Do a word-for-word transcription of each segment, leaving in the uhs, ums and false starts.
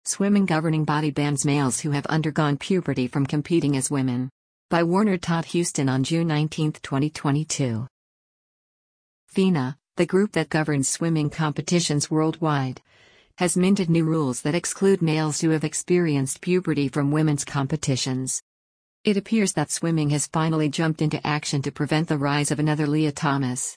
Swimming governing body bans males who have undergone puberty from competing as women. By Warner Todd Houston on June nineteenth, twenty twenty-two. FINA, the group that governs swimming competitions worldwide, has minted new rules that exclude males who have experienced puberty from women's competitions. It appears that swimming has finally jumped into action to prevent the rise of another Lia Thomas.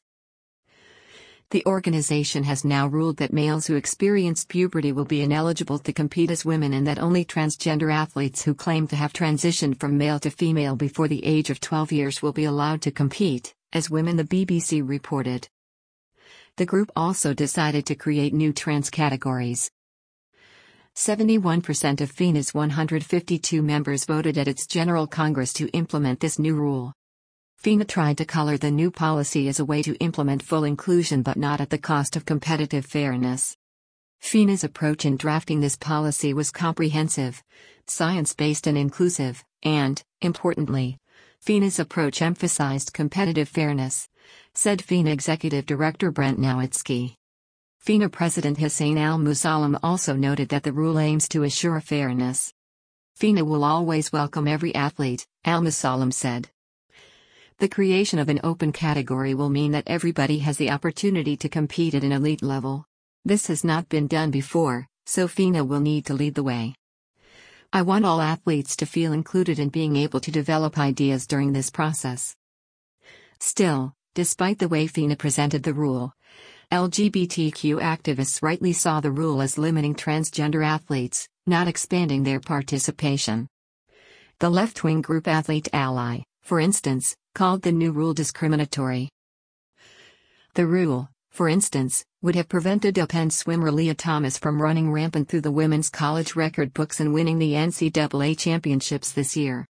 The organization has now ruled that males who experienced puberty will be ineligible to compete as women and that only transgender athletes who claim to have transitioned from male to female before the age of twelve years will be allowed to compete as women, the B B C reported. The group also decided to create new trans categories. seventy-one percent of FINA's one hundred fifty-two members voted at its General Congress to implement this new rule. FINA tried to color the new policy as a way to implement full inclusion but not at the cost of competitive fairness. FINA's approach in drafting this policy was comprehensive, science-based and inclusive, and, importantly, FINA's approach emphasized competitive fairness, said FINA Executive Director Brent Nowitzki. FINA President Hussein Al-Musallam also noted that the rule aims to assure fairness. FINA will always welcome every athlete, Al-Musallam said. The creation of an open category will mean that everybody has the opportunity to compete at an elite level. This has not been done before, so FINA will need to lead the way. I want all athletes to feel included in being able to develop ideas during this process. Still, despite the way FINA presented the rule, L G B T Q activists rightly saw the rule as limiting transgender athletes, not expanding their participation. The left-wing group Athlete Ally, for instance, called the new rule discriminatory. The rule, for instance, would have prevented Penn swimmer Lia Thomas from running rampant through the women's college record books and winning the N C double A championships this year.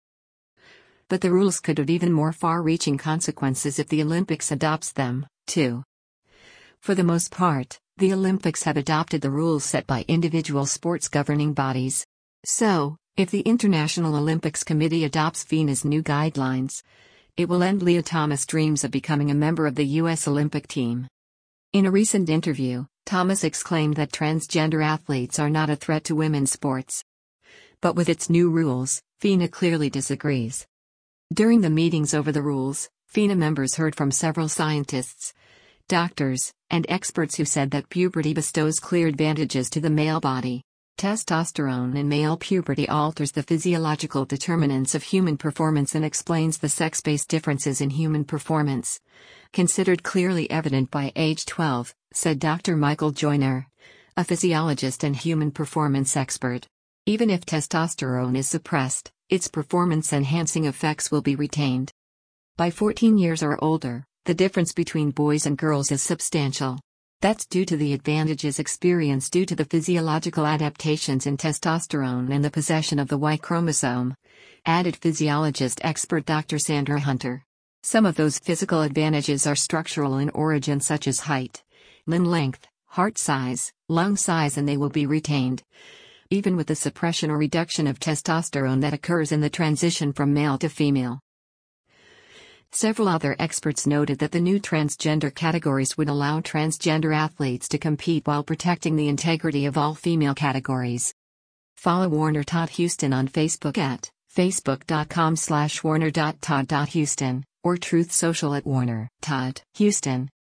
But the rules could have even more far-reaching consequences if the Olympics adopts them, too. For the most part, the Olympics have adopted the rules set by individual sports governing bodies. So, if the International Olympics Committee adopts FINA's new guidelines, it will end Lia Thomas' dreams of becoming a member of the U S Olympic team. In a recent interview, Thomas exclaimed that transgender athletes are not a threat to women's sports. But with its new rules, FINA clearly disagrees. During the meetings over the rules, FINA members heard from several scientists, doctors, and experts who said that puberty bestows clear advantages to the male body. Testosterone in male puberty alters the physiological determinants of human performance and explains the sex-based differences in human performance, considered clearly evident by age twelve, said Doctor Michael Joyner, a physiologist and human performance expert. Even if testosterone is suppressed, its performance-enhancing effects will be retained. By fourteen years or older, the difference between boys and girls is substantial. That's due to the advantages experienced due to the physiological adaptations in testosterone and the possession of the Y chromosome, added physiologist expert Doctor Sandra Hunter. Some of those physical advantages are structural in origin, such as height, limb length, heart size, lung size, and they will be retained, even with the suppression or reduction of testosterone that occurs in the transition from male to female. Several other experts noted that the new transgender categories would allow transgender athletes to compete while protecting the integrity of all female categories. Follow Warner Todd Houston on Facebook at facebook.com slash warner.todd.houston or Truth Social at Warner Todd Houston.